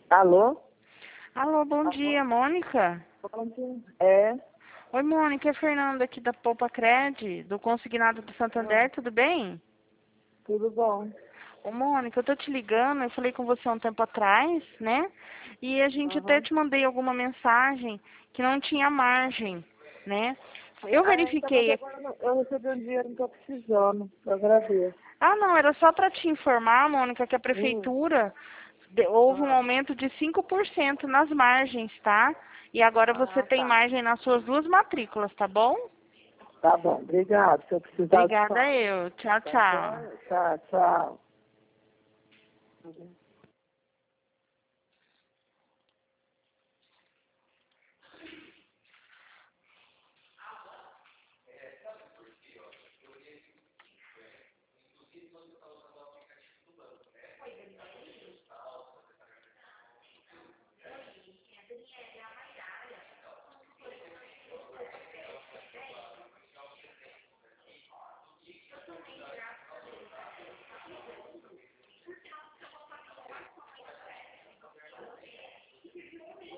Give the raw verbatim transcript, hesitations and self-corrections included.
Alô? Alô, bom dia, Mônica? Bom dia. É. Oi, Mônica, é Fernanda aqui da Poupa Cred, do Consignado do Santander, Ah, tudo bem? tudo bom? Ô, Mônica, eu tô te ligando, eu falei com você há um tempo atrás, né? E a gente até Aham. te mandei alguma mensagem que não tinha margem, né? Eu Ah, então, mas verifiquei aqui. agora eu não- eu recebi um dinheiro, não tô precisando. Eu agradeço. Ah, não, era só para te informar, Mônica, que a Hum. prefeitura de- houve um Ah, aumento de cinco por cento nas margens, tá? E agora você ah, tem tá. margem nas suas duas matrículas, tá bom? Tá bom, obrigado. Se eu precisar, eu te Obrigada falo. eu. Tchau, Tá tchau. joia? Tá, tchau.